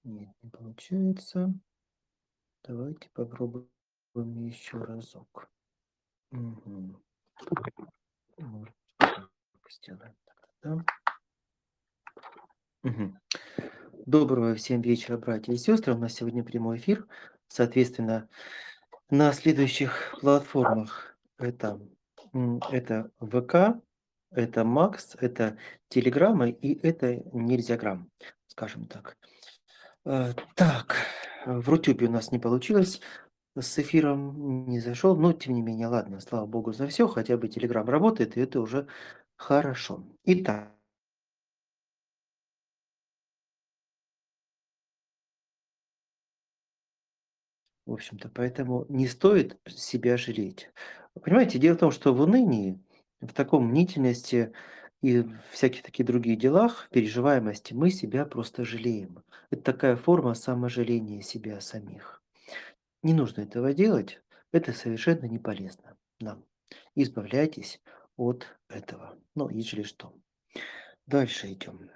Нет, не получается. Давайте попробуем еще разок. Мгм. Может, так сделаем тогда, да? Мгм. Доброго всем вечера, братья и сестры. У нас сегодня прямой эфир. Соответственно, на следующих платформах это ВК, это Макс, это Телеграм и это Нельзяграм, скажем так. Так, в Рутюбе у нас не получилось. С эфиром не зашел, но тем не менее, ладно, слава богу за все, хотя бы Телеграм работает, и это уже хорошо. Итак, в общем-то, поэтому не стоит себя жалеть. Понимаете, дело в том, что в унынии, в таком мнительности и в всяких таких других делах, переживаемости, мы себя просто жалеем. Это такая форма саможаления себя самих. Не нужно этого делать, это совершенно не полезно нам. Избавляйтесь от этого. Ну, ежели что. Дальше идем.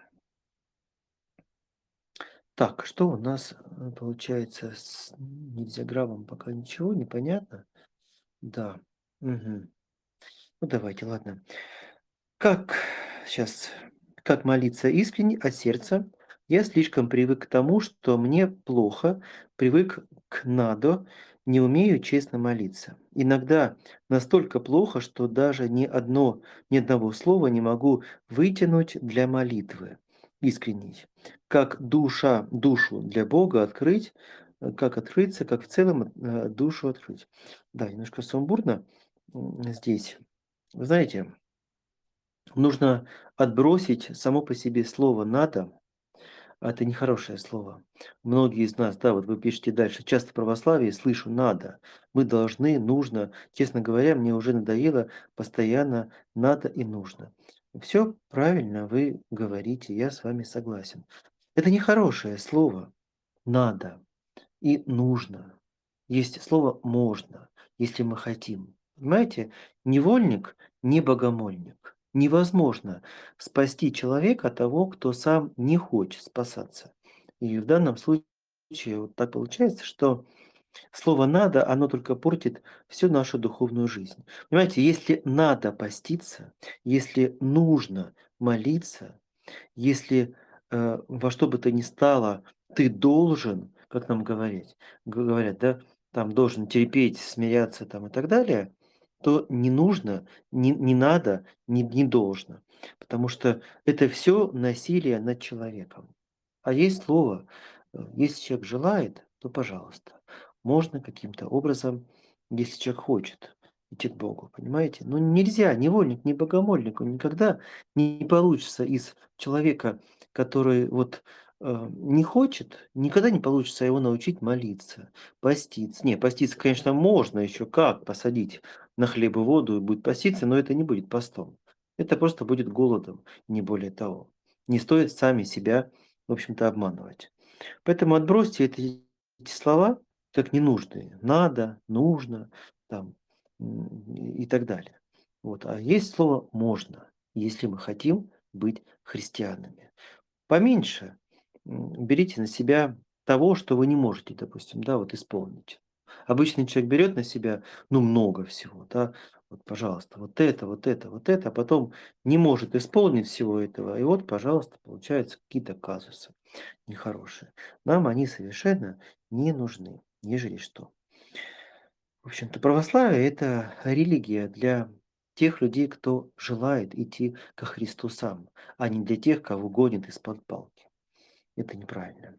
Так, что у нас получается с нельзяграммом? Пока ничего не понятно. Да. Мгм. Ну давайте, ладно. Как сейчас, как молиться искренне от сердца? Я слишком привык к тому, что мне плохо, привык к надо, не умею честно молиться. Иногда настолько плохо, что даже ни одного слова не могу вытянуть для молитвы искренней. Как душу для Бога открыть, как открыться, как в целом душу открыть. Да, немножко сумбурно здесь. Вы знаете, нужно отбросить само по себе слово "надо". Это нехорошее слово. Многие из нас, да, вот вы пишете дальше, часто в православии слышу "надо", мы должны, нужно. Честно говоря, мне уже надоело постоянно надо и нужно. Все правильно вы говорите, я с вами согласен. Это нехорошее слово "надо". И нужно. Есть слово "можно", если мы хотим. Понимаете, невольник не богомольник. Невозможно спасти человека того, кто сам не хочет спасаться. И в данном случае вот так получается, что слово "надо", оно только портит всю нашу духовную жизнь. Понимаете, если надо поститься, если нужно молиться, если, во что бы то ни стало ты должен, как нам говорят, да, там должен терпеть, смиряться там и так далее, то не нужно, не надо, не должно. Потому что это все насилие над человеком. А есть слово, если человек желает, то пожалуйста. Можно каким-то образом, если человек хочет, идти к Богу, понимаете? Но нельзя, невольник, не богомольник, он никогда не получится из человека, который вот, не хочет, никогда не получится его научить молиться, поститься. Не, поститься, конечно, можно еще как посадить на хлеб и воду и будет поститься, но это не будет постом. Это просто будет голодом, не более того. Не стоит сами себя, в общем-то, обманывать. Поэтому отбросьте эти слова как ненужные. Надо, нужно, там, и так далее. Вот. А есть слово "можно", если мы хотим быть христианами. Поменьше, берите на себя того, что вы не можете, допустим, да, вот исполнить. Обычный человек берет на себя, ну, много всего, да, вот, пожалуйста, вот это, вот это, вот это, а потом не может исполнить всего этого, и вот, пожалуйста, получаются какие-то казусы нехорошие. Нам они совершенно не нужны, ежели что. В общем-то, православие – это религия для тех людей, кто желает идти ко Христу сам, а не для тех, кого гонят из-под палки. Это неправильно.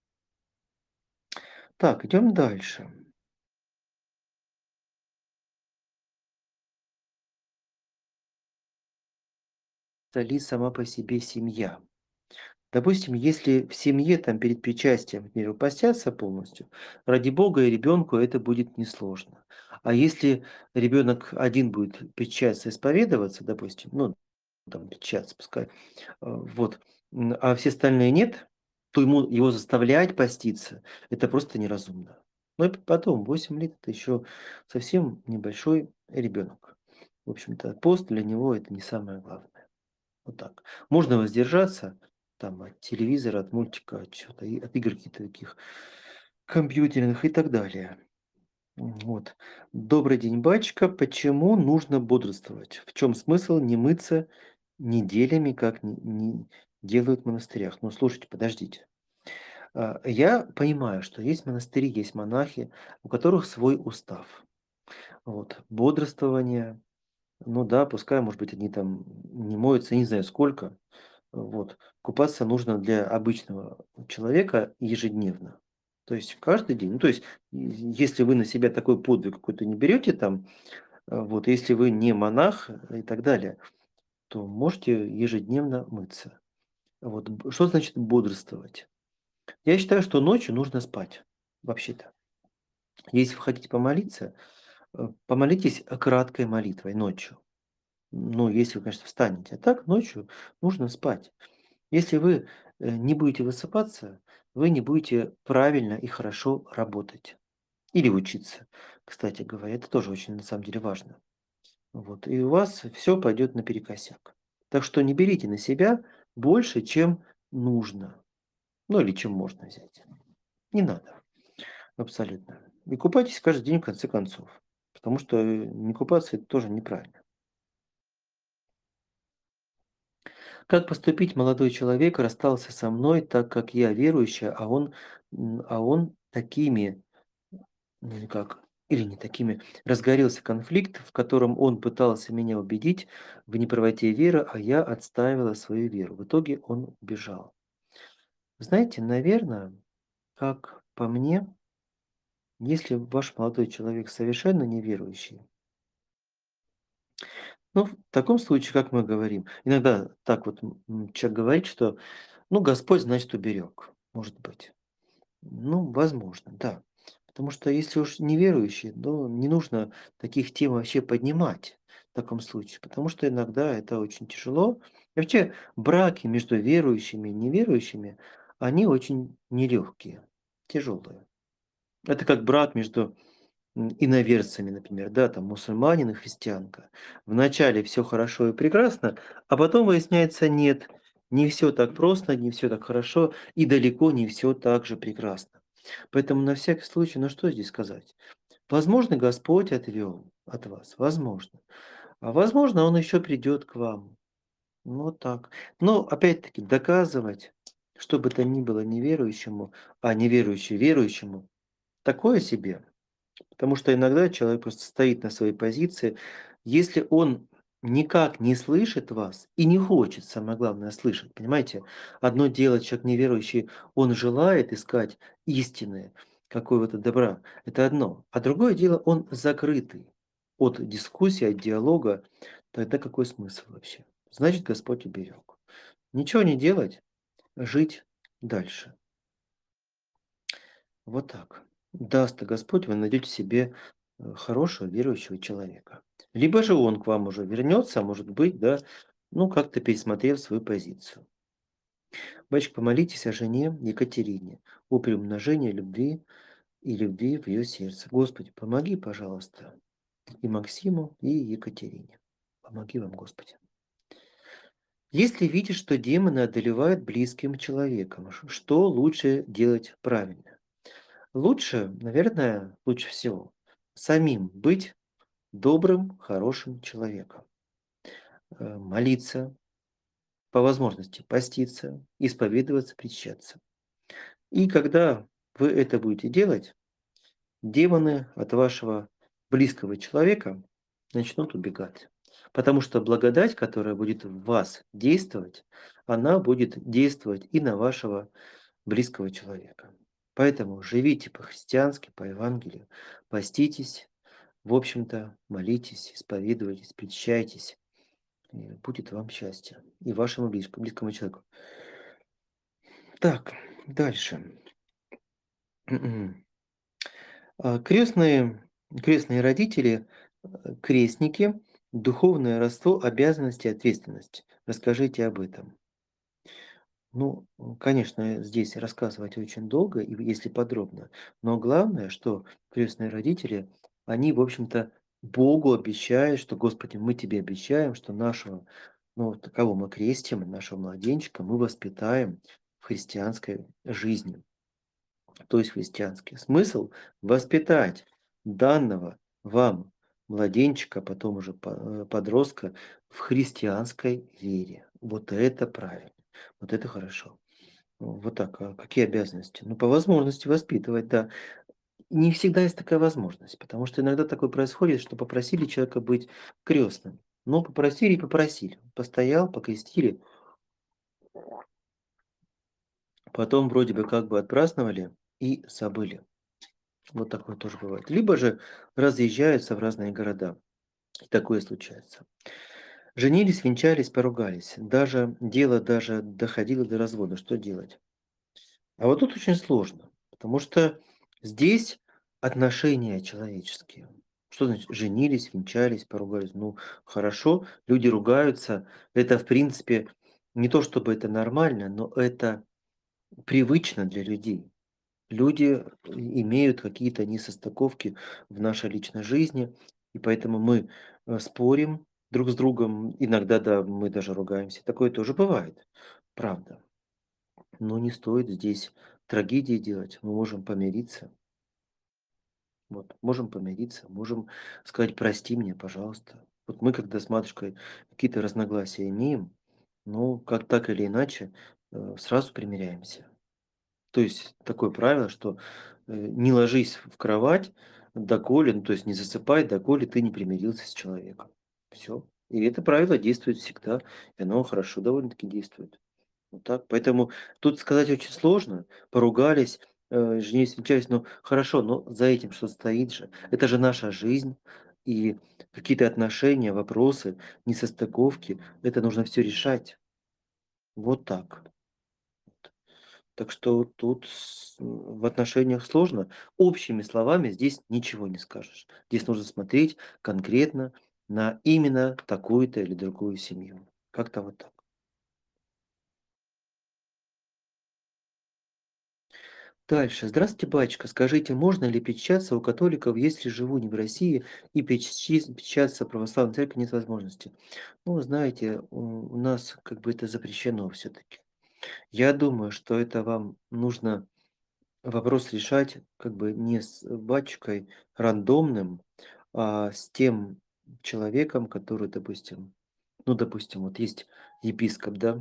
Так, идем дальше. Ли сама по себе семья? Допустим, если в семье там перед причастием, например, постятся полностью, ради бога и ребенку это будет несложно. А если ребенок один будет причаститься, исповедоваться, допустим, ну, там причаститься пускай, вот, а все остальные нет, то его заставлять поститься – это просто неразумно. Ну и потом, 8 лет – это еще совсем небольшой ребенок. В общем-то, пост для него – это не самое главное. Вот так. Можно воздержаться, там от телевизора, от мультика, от чего-то, от игр каких-то таких компьютерных и так далее. Вот. Добрый день, батюшка. Почему нужно бодрствовать? В чем смысл не мыться неделями, как делают в монастырях? Ну, слушайте, подождите. Я понимаю, что есть монастыри, есть монахи, у которых свой устав. Вот. Бодрствование, ну да, пускай, может быть, они там не моются, не знаю сколько. Вот. Купаться нужно для обычного человека ежедневно. То есть каждый день. Ну, то есть, если вы на себя такой подвиг какой-то не берете там, вот, если вы не монах и так далее, то можете ежедневно мыться. Вот. Что значит бодрствовать? Я считаю, что ночью нужно спать, вообще-то. Если вы хотите помолиться, помолитесь краткой молитвой ночью. Ну, если вы, конечно, встанете. А так ночью нужно спать. Если вы, не будете высыпаться, вы не будете правильно и хорошо работать или учиться, кстати говоря. Это тоже очень, на самом деле, важно. Вот, и у вас все пойдет наперекосяк. Так что не берите на себя больше, чем нужно. Ну, или чем можно взять. Не надо. Абсолютно. И купайтесь каждый день в конце концов. Потому что, не купаться- это тоже неправильно. Как поступить молодой человек расстался со мной, так как я верующая, а он такими, ну или как, или не такими. Разгорелся конфликт, в котором он пытался меня убедить в неправоте веры, а я отстаивала свою веру. В итоге он убежал. Знаете, наверное, как по мне, если ваш молодой человек совершенно неверующий, ну, в таком случае, как мы говорим, иногда так вот человек говорит, что, ну, Господь, значит, уберег, может быть. Ну, возможно, да. Потому что если уж неверующий, то не нужно таких тем вообще поднимать в таком случае, потому что иногда это очень тяжело. И вообще браки между верующими и неверующими, они очень нелегкие, тяжелые. Это как брак между иноверцами, например, да, там мусульманин и христианка. Вначале все хорошо и прекрасно, а потом выясняется, нет, не все так просто, не все так хорошо и далеко не все так же прекрасно. Поэтому на всякий случай, ну что здесь сказать? Возможно, Господь отвел от вас, возможно. А возможно, Он еще придет к вам. Ну, вот так. Но опять-таки доказывать, что бы то ни было неверующему, а неверующий верующему, такое себе. Потому что иногда человек просто стоит на своей позиции. Если он никак не слышит вас и не хочет, самое главное, слышать, понимаете? Одно дело, человек неверующий, он желает искать истины, какого-то добра. Это одно. А другое дело, он закрытый от дискуссии, от диалога. Тогда какой смысл вообще? Значит, Господь уберег. Ничего не делать, жить дальше. Вот так. Даст Господь, вы найдете себе, хорошего верующего человека. Либо же он к вам уже вернется, а может быть, да, ну, как-то пересмотрев свою позицию. Батюшка, помолитесь о жене Екатерине, о приумножении любви и любви в ее сердце. Господи, помоги, пожалуйста, и Максиму, и Екатерине. Помоги вам, Господи. Если видишь, что демоны одолевают близким человеком, что лучше делать правильно? Лучше, наверное, лучше всего самим быть добрым, хорошим человеком. Молиться, по возможности поститься, исповедоваться, причащаться. И когда вы это будете делать, демоны от вашего близкого человека начнут убегать. Потому что благодать, которая будет в вас действовать, она будет действовать и на вашего близкого человека. Поэтому живите по-христиански, по Евангелию, поститесь, в общем-то, молитесь, исповедуйтесь, причащайтесь, и будет вам счастье и вашему близкому человеку. Так, дальше. Крестные родители, крестники, духовное родство, обязанности, ответственность. Расскажите об этом. Ну, конечно, здесь рассказывать очень долго, и если подробно, но главное, что крестные родители, они, в общем-то, Богу обещают, что: "Господи, мы тебе обещаем, что нашего Ну, вот кого мы крестим, нашего младенчика, мы воспитаем в христианской жизни, то есть христианский. Смысл – воспитать данного вам младенчика, потом уже подростка в христианской вере. Вот это правильно, вот это хорошо. Вот так. А какие обязанности? Ну, по возможности воспитывать, да. Не всегда есть такая возможность, потому что иногда такое происходит, что попросили человека быть крестным. Ну, попросили и попросили. Постоял, покрестили, потом вроде бы как бы отпраздновали и забыли. Вот такое тоже бывает. Либо же разъезжаются в разные города. И такое случается. Женились, венчались, поругались. Даже доходило до развода. Что делать? А вот тут очень сложно, потому что здесь отношения человеческие. Что значит женились, венчались, поругались? Ну, хорошо, люди ругаются. Это, в принципе, не то чтобы это нормально, но это привычно для людей. Люди имеют какие-то несостыковки в нашей личной жизни, и поэтому мы спорим друг с другом. Иногда, да, мы даже ругаемся. Такое тоже бывает, правда. Но не стоит здесь трагедии делать. Мы можем помириться. Вот, можем помириться, можем сказать: "Прости меня, пожалуйста". Вот мы, когда с матушкой какие-то разногласия имеем, ну, как так или иначе, сразу примиряемся. То есть такое правило, что, не ложись в кровать, доколе, ну, то есть не засыпай, доколе ты не примирился с человеком. Все. И это правило действует всегда, и оно хорошо довольно-таки действует. Вот так. Поэтому тут сказать очень сложно. Поругались, женились, венчались. Ну, хорошо, но за этим что стоит же? Это же наша жизнь. И какие-то отношения, вопросы, несостыковки – это нужно все решать. Вот так. Так что тут в отношениях сложно. Общими словами здесь ничего не скажешь. Здесь нужно смотреть конкретно на именно такую-то или другую семью. Как-то вот так. Дальше. Здравствуйте, батюшка. Скажите, можно ли печататься у католиков, если живу не в России и печататься в православной церкви нет возможности? Ну, знаете, у нас как бы это запрещено все-таки. Я думаю, что это вам нужно вопрос решать как бы не с батюшкой рандомным, а с тем человеком, который, допустим, ну, допустим, вот есть епископ, да,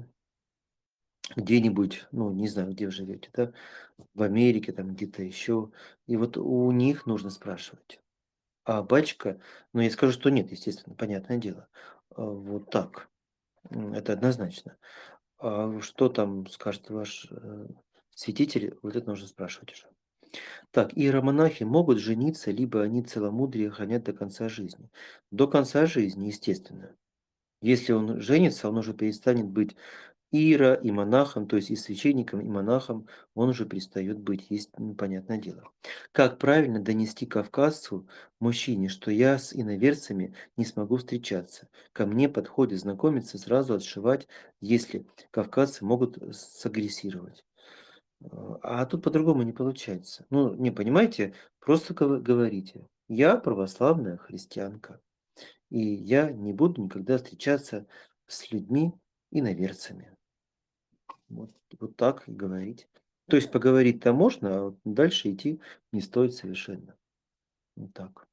где-нибудь, ну, не знаю, где вы живете, да, в Америке, там где-то еще. И вот у них нужно спрашивать. А батюшка, ну, я скажу, что нет, естественно, понятное дело. Вот так. Это однозначно. А что там скажет ваш святитель, вот это нужно спрашивать уже. Так, иеромонахи могут жениться, либо они целомудрие хранят до конца жизни. До конца жизни, естественно. Если он женится, он уже перестанет быть иера и монахом, то есть и священником, и монахом, он уже перестает быть, есть понятное дело. Как правильно донести кавказцу, мужчине, что я с иноверцами не смогу встречаться? Ко мне подходит знакомиться, сразу отшивать, если кавказцы могут сагрессировать. А тут по-другому не получается. Ну, не понимаете, просто говорите: "Я православная христианка, и я не буду никогда встречаться с людьми иноверцами". Вот вот так и говорить. То есть поговорить-то можно, а вот дальше идти не стоит совершенно. Вот так.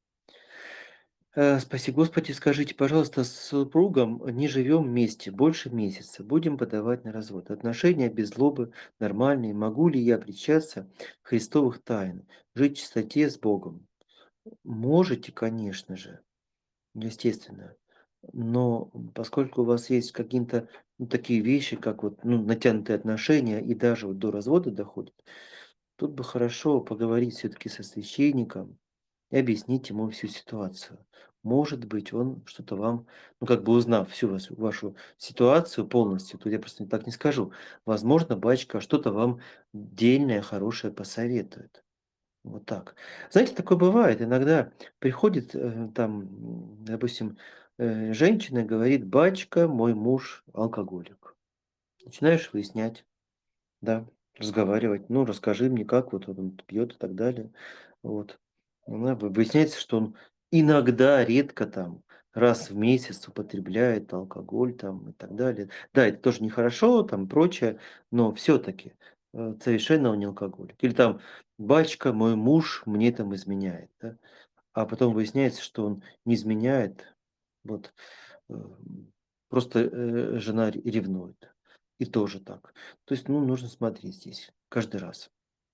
Спаси Господи, скажите, пожалуйста, с супругом не живем вместе больше месяца, будем подавать на развод. Отношения без злобы нормальные. Могу ли я причастаться христовых тайн, жить в чистоте с Богом? Можете, конечно же, естественно. Но поскольку у вас есть какие-то ну, такие вещи, как вот ну, натянутые отношения и даже вот до развода доходят, тут бы хорошо поговорить все-таки со священником, и объяснить ему всю ситуацию. Может быть, он что-то вам, ну, как бы узнав всю вашу ситуацию полностью, тут я просто так не скажу, возможно, батюшка что-то вам дельное, хорошее посоветует. Вот так. Знаете, такое бывает. Иногда приходит там, допустим, женщина и говорит: "Батюшка, мой муж алкоголик". Начинаешь выяснять. Да, разговаривать. Ну, расскажи мне, как вот он пьет и так далее. Вот. Выясняется, что он иногда, редко там раз в месяц употребляет алкоголь там и так далее. Да, это тоже нехорошо, там прочее, но все-таки совершенно он не алкоголик. Или там: "Батюшка, мой муж мне там изменяет", да, а потом выясняется, что он не изменяет, вот, э, просто, жена ревнует. И тоже так. То есть, ну, нужно смотреть здесь каждый раз.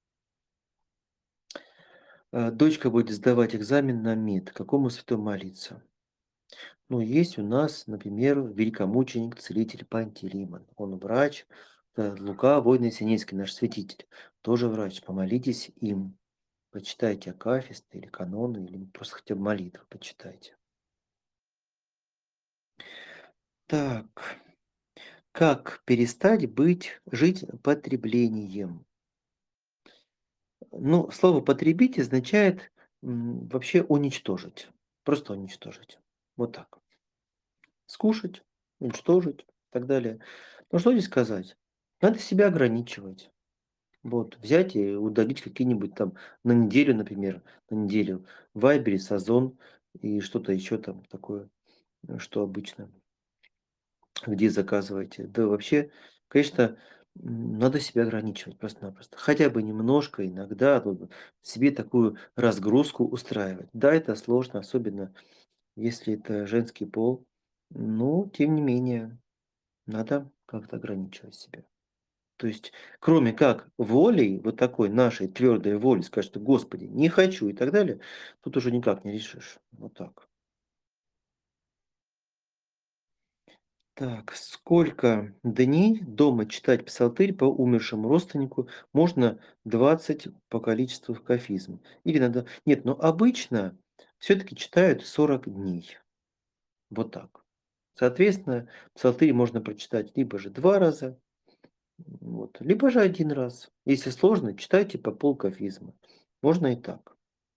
Дочка будет сдавать экзамен на МИД. Какому святому молиться? Ну, есть у нас, например, великомученик, целитель Пантелеймон. Он врач. Лука, воин Есенинский, наш святитель, тоже врач. Помолитесь им. Почитайте акафисты или каноны, или просто хотя бы молитвы почитайте. Так, как перестать жить потреблением? Ну, слово "потребить" означает, вообще уничтожить. Просто уничтожить. Вот так. Скушать, уничтожить и так далее. Ну, что здесь сказать? Надо себя ограничивать. Вот, взять и удалить какие-нибудь там на неделю, например, на неделю "Вайберис", "Озон" и что-то еще там такое, что обычно где заказываете. Да вообще, конечно, надо себя ограничивать просто-напросто. Хотя бы немножко иногда тут себе такую разгрузку устраивать. Да, это сложно, особенно если это женский пол, но тем не менее надо как-то ограничивать себя. То есть, кроме как волей, вот такой нашей твердой воли, сказать, что: "Господи, не хочу" и так далее, тут уже никак не решишь. Вот так. Так, сколько дней дома читать псалтырь по умершему родственнику? Можно 20 по количеству кафизм. Или надо нет, но обычно все таки читают 40 дней. Вот так. Соответственно, псалтырь можно прочитать либо же 2 раза, вот, либо же один раз. Если сложно, читайте по полкафизма. Можно и так.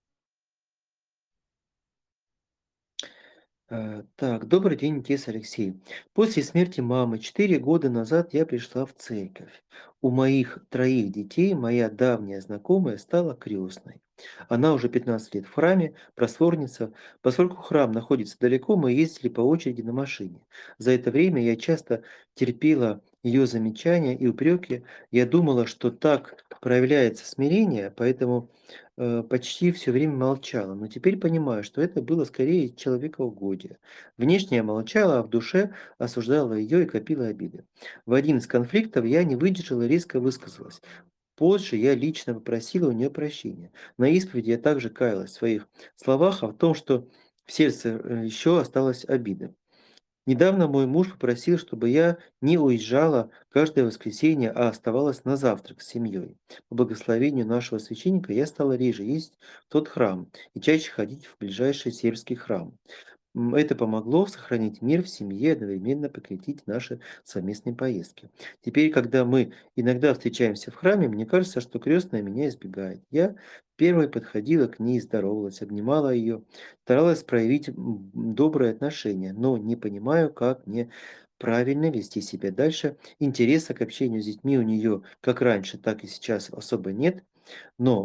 Так, добрый день, отец Алексей. После смерти мамы 4 года назад я пришла в церковь. У моих троих детей моя давняя знакомая стала крестной. Она уже 15 лет в храме, просворница. Поскольку храм находится далеко, мы ездили по очереди на машине. За это время я часто терпела ее замечания и упреки. Я думала, что так проявляется смирение, поэтому почти все время молчала, но теперь понимаю, что это было скорее человекоугодие. Внешне я молчала, а в душе осуждала ее и копила обиды. В один из конфликтов я не выдержала и резко высказалась. Позже я лично попросила у нее прощения. На исповеди я также каялась в своих словах, а в том, что в сердце еще осталась обида. Недавно мой муж попросил, чтобы я не уезжала каждое воскресенье, а оставалась на завтрак с семьей. По благословению нашего священника я стала реже ездить в тот храм и чаще ходить в ближайший сельский храм. Это помогло сохранить мир в семье и одновременно прекратить наши совместные поездки. Теперь, когда мы иногда встречаемся в храме, мне кажется, что крестная меня избегает. Я первой подходила к ней, здоровалась, обнимала ее, старалась проявить доброе отношение, но не понимаю, как мне правильно вести себя дальше. Интереса к общению с детьми у нее как раньше, так и сейчас особо нет, но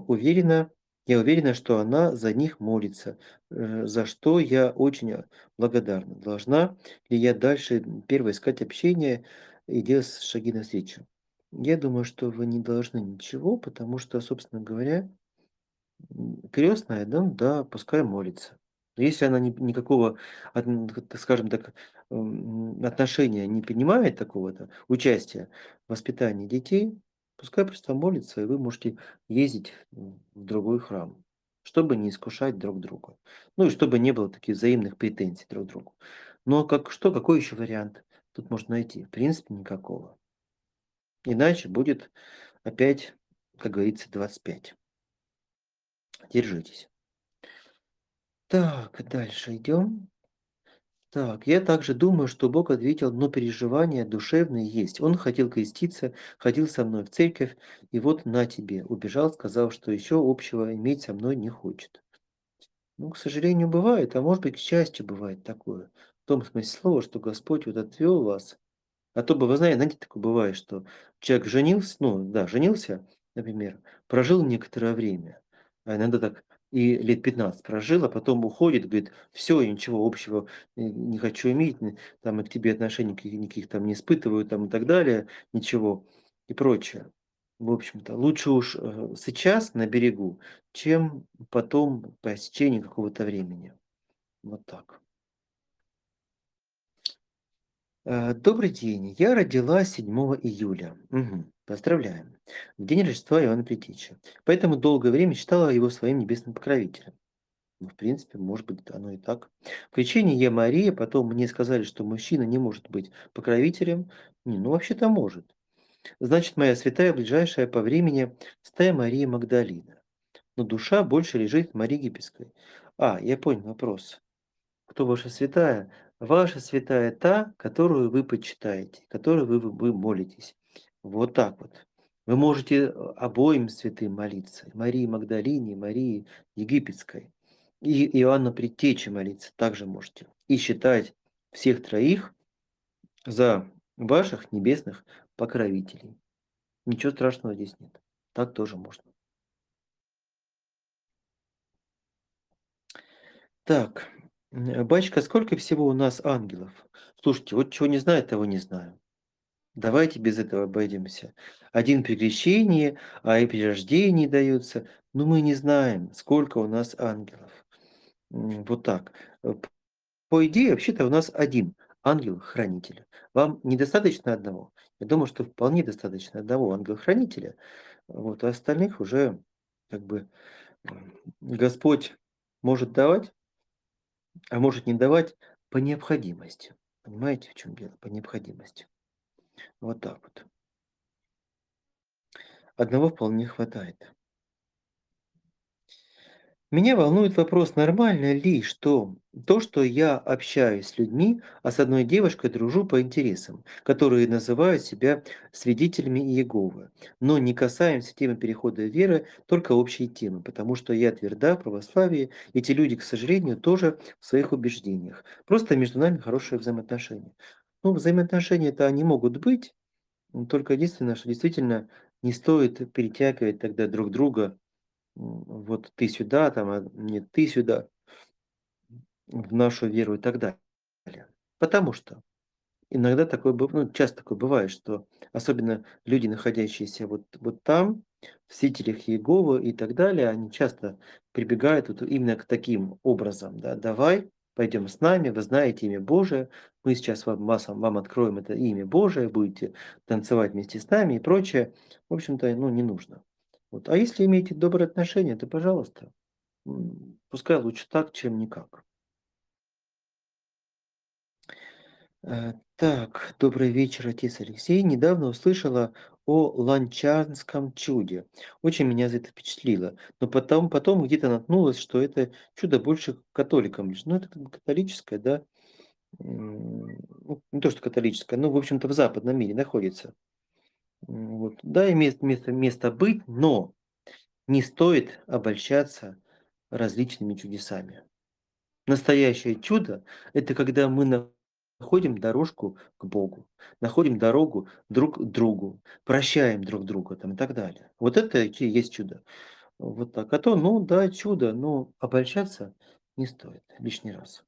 я уверена, что она за них молится, за что я очень, благодарна. Должна ли я дальше, первое, искать общение и делать шаги навстречу? Я думаю, что вы не должны ничего, потому что, собственно говоря, крестная, да, да, пускай молится. Но если она никакого, скажем так, отношения не принимает такого-то, участия в воспитании детей, пускай просто молится, и вы можете ездить в другой храм, чтобы не искушать друг друга. Ну и чтобы не было таких взаимных претензий друг к другу. Но какой еще вариант тут можно найти? В принципе, никакого. Иначе будет опять, как говорится, 25. Держитесь. Так, дальше идем. Так, я также думаю, что Бог ответил, но переживания душевные есть. Он хотел креститься, ходил со мной в церковь, и вот на тебе, убежал, сказав, что еще общего иметь со мной не хочет. Ну, к сожалению, бывает, а может быть, к счастью, бывает такое. В том смысле слова, что Господь вот отвел вас. А то бы, вы знаете, такое бывает, что человек женился, ну да, женился, например, прожил некоторое время, а иногда так и лет 15 прожил, а потом уходит, говорит: "Все, я ничего общего не хочу иметь, там и к тебе отношений никаких там не испытываю", там и так далее, ничего и прочее. В общем-то, лучше уж, сейчас на берегу, чем потом по истечении какого-то времени. Вот так. Добрый день. Я родилась 7 июля. Мгм. Поздравляем. В день Рождества Иоанна Предтечи. Поэтому долгое время считала его своим небесным покровителем. Ну, в принципе, может быть, оно и так. В крещении я Мария, потом мне сказали, что мужчина не может быть покровителем. Не, ну вообще-то может. Значит, моя святая ближайшая по времени святая Мария Магдалина. Но душа больше лежит в Марии Египетской. Я понял вопрос. Кто ваша святая? Ваша святая та, которую вы почитаете, которой вы молитесь. Вот так вот. Вы можете обоим святым молиться. Марии Магдалине, Марии Египетской. И Иоанну Предтече молиться также можете. И считать всех троих за ваших небесных покровителей. Ничего страшного здесь нет. Так тоже можно. Так, батюшка, сколько всего у нас ангелов? Слушайте, вот чего не знаю, того не знаю. Давайте без этого обойдемся. Один при крещении, а и при рождении дается. Но мы не знаем, сколько у нас ангелов. Вот так. По идее, вообще-то у нас один ангел-хранитель. Вам недостаточно одного? Я думаю, что вполне достаточно одного ангела-хранителя. Вот, а остальных уже как бы Господь может давать, а может не давать по необходимости. Понимаете, в чем дело? По необходимости. Вот так вот. Одного вполне хватает. Меня волнует вопрос, нормально ли, что то, что я общаюсь с людьми, а с одной девушкой дружу по интересам, которые называют себя свидетелями Иеговы, но не касаемся темы перехода веры, только общие темы, потому что я тверда в православии, эти люди, к сожалению, тоже в своих убеждениях. Просто между нами хорошие взаимоотношения. Ну, взаимоотношения-то они могут быть, только единственное, что действительно не стоит перетягивать тогда друг друга. Вот ты сюда, там, нет, ты сюда, в нашу веру и так далее. Потому что иногда такое ну, часто такое бывает, что особенно люди, находящиеся вот там, в свидетелях Иеговы и так далее, они часто прибегают вот именно к таким образом, да: "Давай, пойдем с нами, вы знаете имя Божие, мы сейчас вам откроем это имя Божие, будете танцевать вместе с нами" и прочее. В общем-то, ну, не нужно. Вот. А если имеете добрые отношения, то пожалуйста. Пускай лучше так, чем никак. Так, добрый вечер, отец Алексей. Недавно услышала о ланчанском чуде. Очень меня за это впечатлило. Но потом где-то наткнулась, что это чудо больше католикам лишь. Ну, это как бы католическое, да? Ну, не то, что католическое, но, в общем-то, в западном мире находится. Вот. Да, имеет место быть, но не стоит обольщаться различными чудесами. Настоящее чудо — это когда мы находим дорожку к Богу, находим дорогу друг к другу, прощаем друг друга там и так далее. Вот это и есть чудо. Вот так. А то, ну да, чудо, но обольщаться не стоит лишний раз.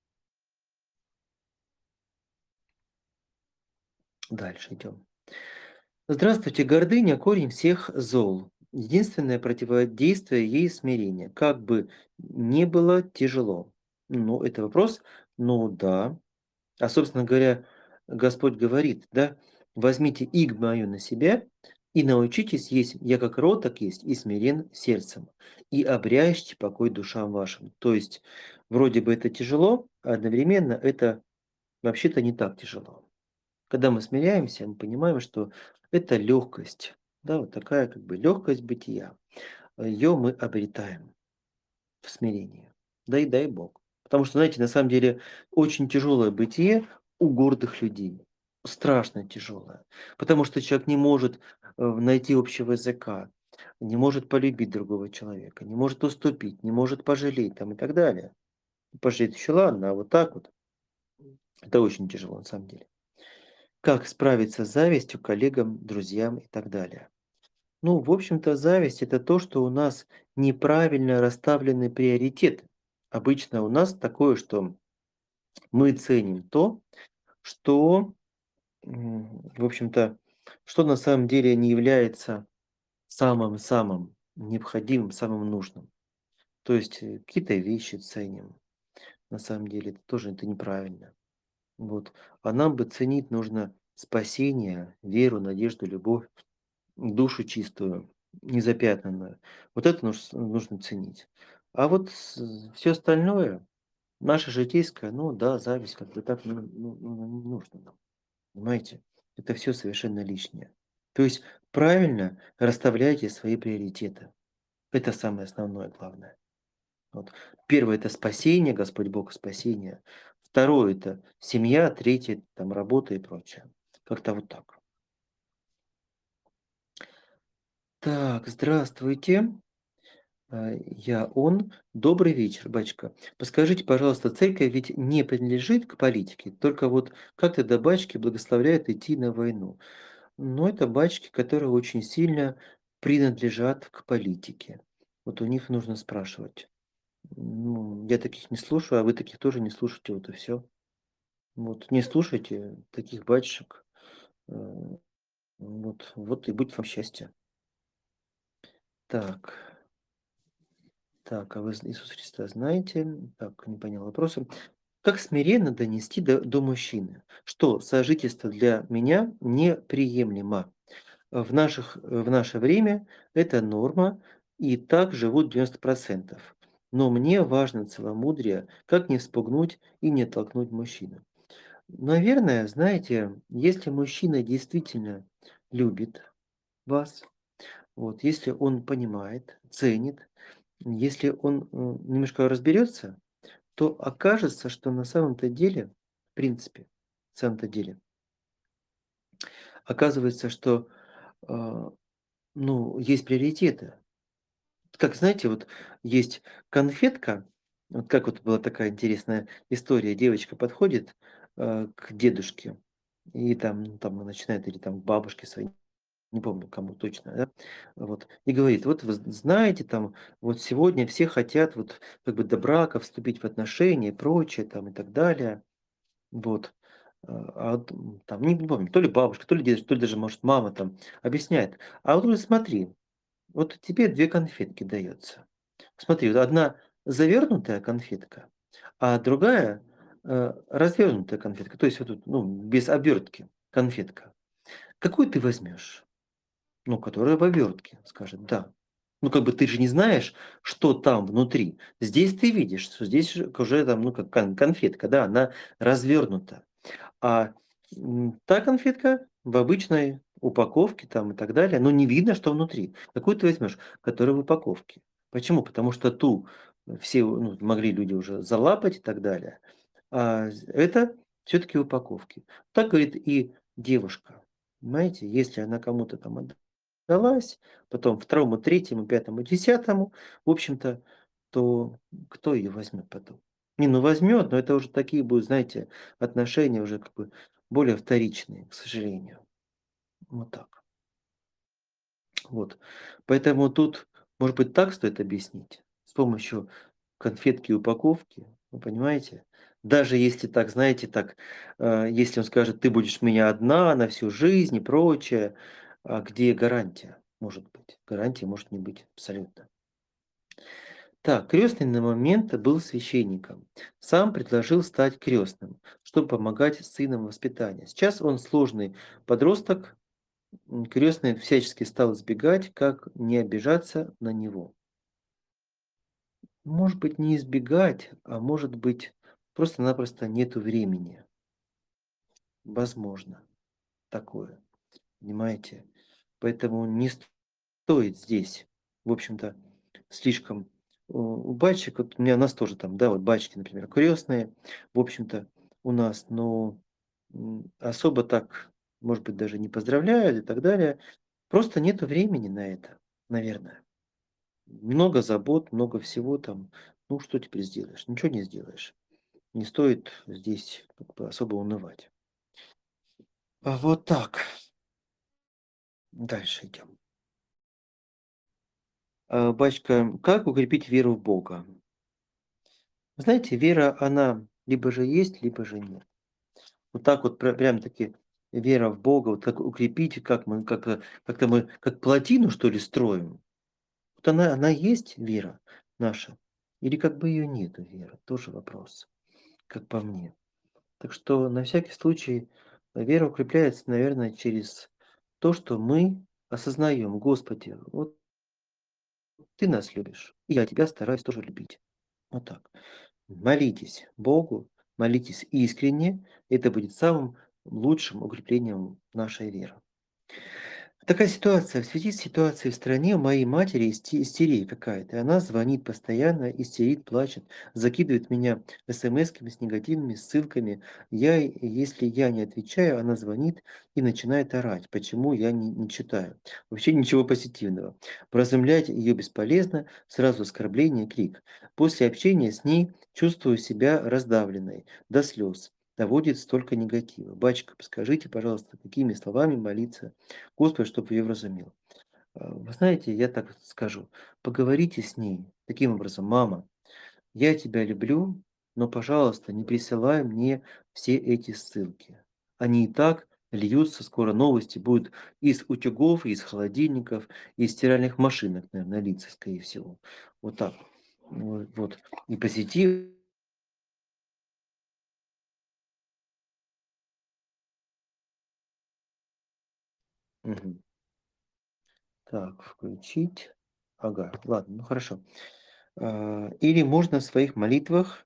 Дальше идем. Здравствуйте, гордыня — корень всех зол. Единственное противодействие ей — смирение. Как бы не было тяжело. Ну, это вопрос. Ну да. А, собственно говоря, Господь говорит, да: "Возьмите иго мою на себя и научитесь есть, я как роток есть и смирен сердцем, и обрящите покой душам вашим". То есть вроде бы это тяжело, а одновременно это вообще-то не так тяжело. Когда мы смиряемся, мы понимаем, что это легкость, да, вот такая как бы легкость бытия. Ее мы обретаем в смирении. Да и дай Бог. Потому что, знаете, на самом деле очень тяжелое бытие у гордых людей. Страшно тяжелое. Потому что человек не может найти общего языка, не может полюбить другого человека, не может уступить, не может пожалеть там, и так далее. Пожалеть еще ладно, а вот так вот это очень тяжело на самом деле. Как справиться с завистью коллегам, друзьям и так далее. Ну, в общем-то, зависть — это то, что у нас неправильно расставлены приоритеты. Обычно у нас такое, что мы ценим то, что, в общем-то, что на самом деле не является самым-самым необходимым, самым нужным. То есть, какие-то вещи ценим. На самом деле это неправильно. Вот. А нам бы ценить нужно спасение, веру, надежду, любовь, душу чистую, незапятнанную. Вот это нужно ценить. А вот все остальное, наше житейское, ну да, зависть как бы так не нужно нам, понимаете? Это все совершенно лишнее. То есть правильно расставляйте свои приоритеты. Это самое основное, главное. Вот. Первое — это спасение, Господь Бог — спасение. Второе — это семья. Третье — там работа и прочее. Как-то вот так. Так, здравствуйте. Я он. Добрый вечер, батюшка. Подскажите, пожалуйста, церковь ведь не принадлежит к политике, только вот как тогда батюшки благословляют идти на войну? Но это батюшки, которые очень сильно принадлежат к политике. Вот у них нужно спрашивать. Ну, я таких не слушаю, а вы таких тоже не слушаете, вот и все. Вот, не слушайте таких батюшек. Э, вот и будет вам счастье. Так, так, а вы Иисуса Христа знаете? Так, не понял вопроса. Как смиренно донести до мужчины, что сожительство для меня неприемлемо? В наше время это норма, и так живут 90%. Но мне важно целомудрие, как не вспугнуть и не оттолкнуть мужчину. Наверное, знаете, если мужчина действительно любит вас, вот, если он понимает, ценит, если он немножко разберется, то окажется, что на самом-то деле, в принципе, на самом-то деле, оказывается, что ну, есть приоритеты. Как знаете, вот есть конфетка, вот как вот была такая интересная история, девочка подходит к дедушке, и там, ну, там начинает, или там к бабушке своей, не помню, кому точно, да, вот, и говорит: вот вы знаете, там, вот сегодня все хотят вот как бы до брака вступить в отношения и прочее, там, и так далее, вот. Там, не помню, то ли бабушка, то ли дедушка, то ли даже, может, мама там объясняет: а вот смотри, вот тебе 2 конфетки дается. Смотри, вот одна завернутая конфетка, а другая, развернутая конфетка. То есть вот тут, ну, без обертки конфетка. Какую ты возьмешь? Ну, которая в обертке, скажет: "Да". Ну, как бы ты же не знаешь, что там внутри. Здесь ты видишь, что здесь же уже там, ну, как конфетка, да, она развернута. А, та конфетка в обычной упаковке там и так далее, но не видно, что внутри. Какую ты возьмешь? Которая в упаковке. Почему? Потому что ту все, ну, могли люди уже залапать и так далее, а это все-таки упаковки. Так говорит и девушка. Понимаете, если она кому-то там отдалась, потом второму, третьему, пятому, десятому, в общем-то, то кто ее возьмет потом? Не, ну возьмет, но это уже такие будут, знаете, отношения уже как бы более вторичные, к сожалению. Вот так. Вот. Поэтому тут, может быть, так стоит объяснить, с помощью конфетки и упаковки, вы понимаете? Даже если так, знаете, так, если он скажет: "Ты будешь у меня одна на всю жизнь" и прочее, а где гарантия? Может быть. Гарантии может не быть абсолютно. Так, крестный на момент был священником. Сам предложил стать крестным, чтобы помогать с сыном в воспитании. Сейчас он сложный подросток. Крестный всячески стал избегать, как не обижаться на него. Может быть, не избегать, а может быть, просто-напросто нету времени. Возможно, такое, понимаете? Поэтому не стоит здесь, в общем-то, слишком у батюшек, вот у нас тоже там, да, вот батюшки, например, крестные, в общем-то, у нас, но особо так, может быть, даже не поздравляют и так далее. Просто нету времени на это, наверное. Много забот, много всего там. Ну, что теперь сделаешь? Ничего не сделаешь. Не стоит здесь как бы особо унывать. Вот так. Дальше идем. Батюшка, как укрепить веру в Бога? Вы знаете, вера, она либо же есть, либо же нет. Вот так вот прям-таки вера в Бога, вот как укрепить, как мы как-то мы как плотину, что ли, строим. Вот она есть, вера наша, или как бы ее нету, веры? Тоже вопрос, как по мне. Так что на всякий случай вера укрепляется, наверное, через то, что мы осознаем: Господи, вот Ты нас любишь, и я Тебя стараюсь тоже любить. Вот так. Молитесь Богу, молитесь искренне. Это будет самым лучшим укреплением нашей веры. Такая ситуация. В связи с ситуацией в стране у моей матери истерия какая-то. И она звонит постоянно, истерит, плачет, закидывает меня смсками с негативными ссылками. Если я не отвечаю, она звонит и начинает орать, почему я не читаю. Вообще ничего позитивного. Вразумлять ее бесполезно, сразу оскорбление, крик. После общения с ней чувствую себя раздавленной до слез. Доводит столько негатива. Батюшка, подскажите, пожалуйста, какими словами молиться Господи, чтобы я вразумил. Вы знаете, я так скажу, поговорите с ней таким образом: "Мама, я тебя люблю, но, пожалуйста, не присылай мне все эти ссылки. Они и так льются, скоро новости будут из утюгов, из холодильников, из стиральных машинок, наверное, литься, скорее всего". Вот так. Вот. И позитив. Мгм. Так, включить. Ага, ладно, ну хорошо. Или можно в своих молитвах.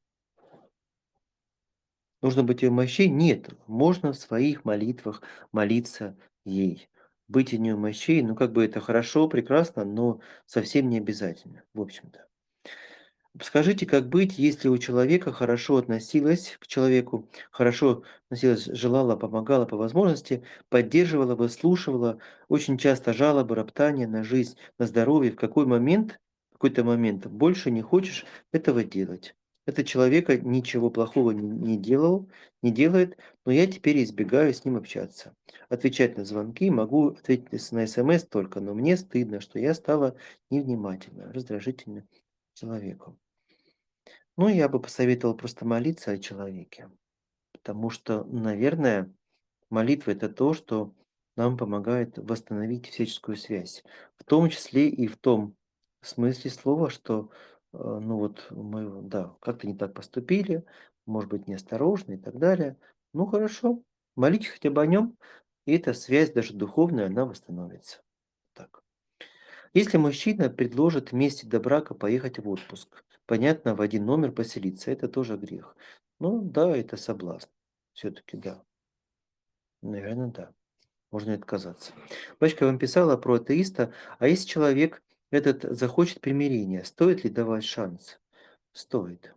Нужно быть ее мощей? Нет, можно в своих молитвах молиться ей. Быть у нее мощей, ну, как бы это хорошо, прекрасно, но совсем не обязательно, в общем-то. Скажите, как быть, если у человека хорошо относилась к человеку, хорошо относилась, желала, помогала по возможности, поддерживала, выслушивала, очень часто жалобы, роптания на жизнь, на здоровье, в какой-то момент больше не хочешь этого делать. Этот человека ничего плохого не делал, не делает, но я теперь избегаю с ним общаться. Отвечать на звонки могу ответить на СМС только, но мне стыдно, что я стала невнимательна, раздражительна человеку. Ну, я бы посоветовал просто молиться о человеке, потому что, наверное, молитва — это то, что нам помогает восстановить всяческую связь. В том числе и в том смысле слова, что, ну вот мы, да, как-то не так поступили, может быть, неосторожны и так далее. Ну, хорошо, молитесь хотя бы о нем, и эта связь, даже духовная, она восстановится. Так. Если мужчина предложит вместе до брака поехать в отпуск, понятно, в один номер поселиться — это тоже грех. Ну да, это соблазн. Все-таки да. Наверное, да. Можно и отказаться. Бачка вам писала про атеиста. А если человек этот захочет примирения, стоит ли давать шанс? Стоит.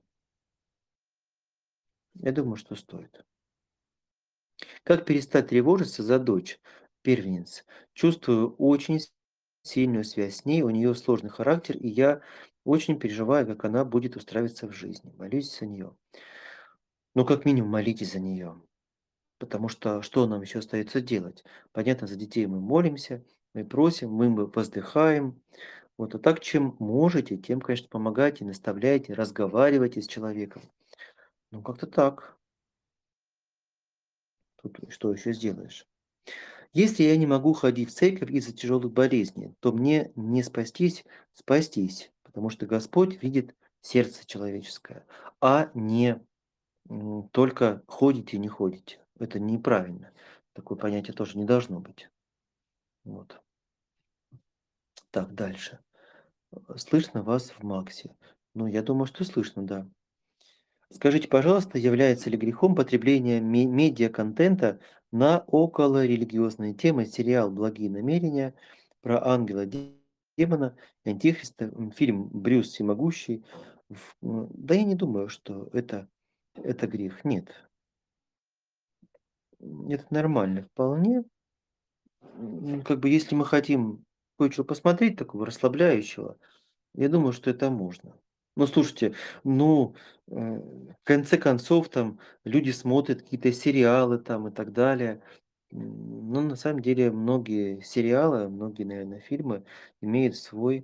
Я думаю, что стоит. Как перестать тревожиться за дочь, первенец? Чувствую очень сильную связь с ней, у нее сложный характер, и я очень переживаю, как она будет устраиваться в жизни. Молюсь за нее. Ну, как минимум, молитесь за нее, потому что нам еще остается делать? Понятно, за детей мы молимся, мы просим, мы воздыхаем. Вот, а так, чем можете, тем, конечно, помогайте, наставляйте, разговаривайте с человеком. Ну, как-то так. Тут что еще сделаешь? Если я не могу ходить в церковь из-за тяжелых болезней, то мне не спастись, потому что Господь видит сердце человеческое, а не только ходите, не ходите. Это неправильно. Такое понятие тоже не должно быть. Вот. Так, дальше. Слышно вас в Максе. Ну, я думаю, что слышно, да. Скажите, пожалуйста, является ли грехом потребление медиа-контента на околорелигиозные темы? Сериал "Благие намерения" про ангела, демона, антихриста, фильм "Брюс всемогущий". Да я не думаю, что это грех. Нет, это нормально вполне. Как бы если мы хотим кое-что посмотреть такого расслабляющего, я думаю, что это можно. Ну, слушайте, ну, в конце концов, там люди смотрят какие-то сериалы там и так далее. Ну, на самом деле, многие сериалы, многие, наверное, фильмы имеют свой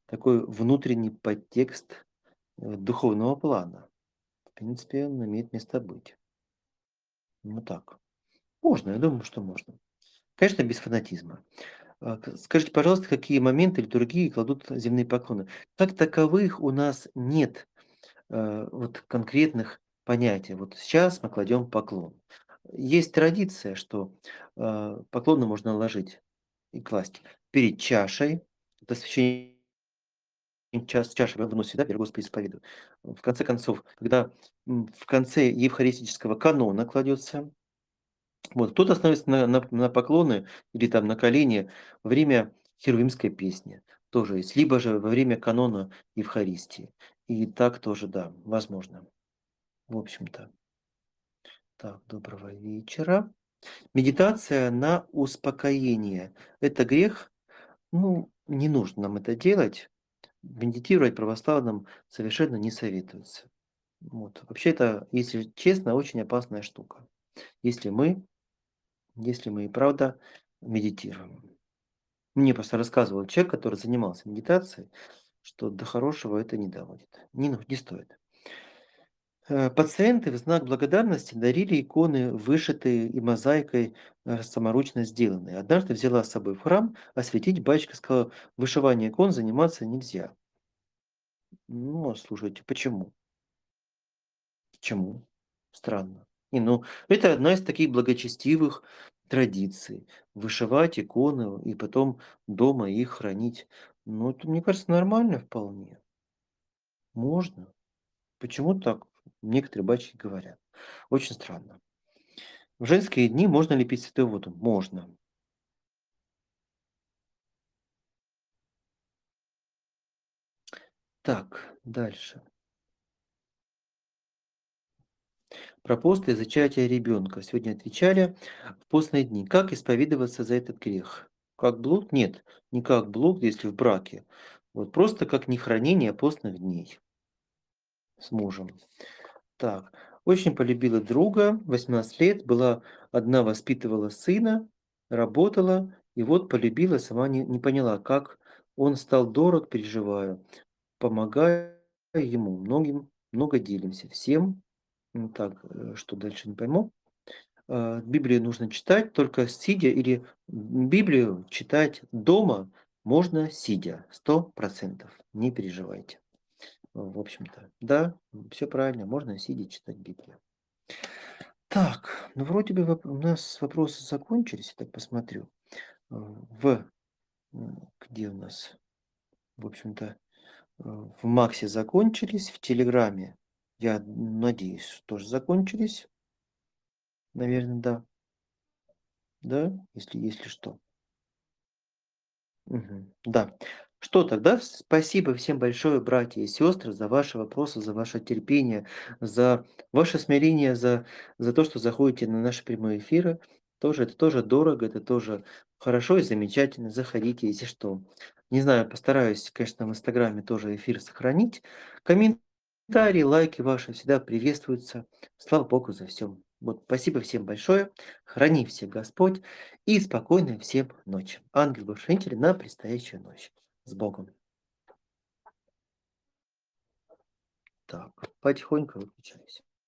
такой внутренний подтекст, духовного плана. В принципе, он имеет место быть. Ну так. Можно, я думаю, что можно. Конечно, без фанатизма. Скажите, пожалуйста, какие моменты литургии кладут земные поклоны? Как таковых у нас нет, вот конкретных понятий. Вот сейчас мы кладем поклон. Есть традиция, что, поклоны можно ложить и класть перед чашей. Это освящение чаши мы выносим, да, перед Господи исповедую. В конце концов, когда, в конце евхаристического канона кладется, вот, кто-то становится на поклоны или там на колени во время херувимской песни. Тоже есть. Либо же во время канона Евхаристии. И так тоже, да, возможно. В общем-то. Так, доброго вечера. Медитация на успокоение. Это грех? Ну, не нужно нам это делать. Медитировать православным совершенно не советуется. Вот. Вообще это, если честно, очень опасная штука. Если мы, если мы и правда медитируем. Мне просто рассказывал человек, который занимался медитацией, что до хорошего это не доводит. Не стоит. Пациенты в знак благодарности дарили иконы, вышитые и мозаикой, саморучно сделанные. Однажды взяла с собой в храм осветить, батюшка сказал: вышивание икон заниматься нельзя. Ну, а слушайте, почему? Почему? Странно. Ну, это одна из таких благочестивых традиций. Вышивать иконы и потом дома их хранить. Ну, это, мне кажется, нормально вполне. Можно. Почему так некоторые батюшки говорят? Очень странно. В женские дни можно ли пить святую воду? Можно. Так, дальше. Про пост и зачатие ребенка. Сегодня отвечали. В постные дни. Как исповедоваться за этот грех? Как блуд? Нет, не как блуд, если в браке. Вот просто как нехранение постных дней с мужем. Так. Очень полюбила друга, 18 лет, была одна, воспитывала сына, работала, и вот полюбила, сама не поняла, как он стал дорог, переживаю. Помогаю ему, много делимся. Всем. Так, что дальше, не пойму. Библию нужно читать только сидя или Библию читать дома можно сидя, 100%. Не переживайте. В общем-то, да, все правильно, можно сидя читать Библию. Так, ну вроде бы у нас вопросы закончились, я так посмотрю. В где у нас, в общем-то, в Максе закончились, в Телеграме, я надеюсь, что тоже закончились. Наверное, да. Да, если что. Мгм. Да. Что тогда? Спасибо всем большое, братья и сестры, за ваши вопросы, за ваше терпение, за ваше смирение, за то, что заходите на наши прямые эфиры. Это тоже дорого, это тоже хорошо и замечательно. Заходите, если что. Не знаю, постараюсь, конечно, в Инстаграме тоже эфир сохранить. Комментарии, лайки ваши всегда приветствуются. Слава Богу за все. Вот, спасибо всем большое. Храни всех Господь. И спокойной всем ночи. Ангел-хранитель на предстоящую ночь. С Богом. Так, потихоньку выключаюсь.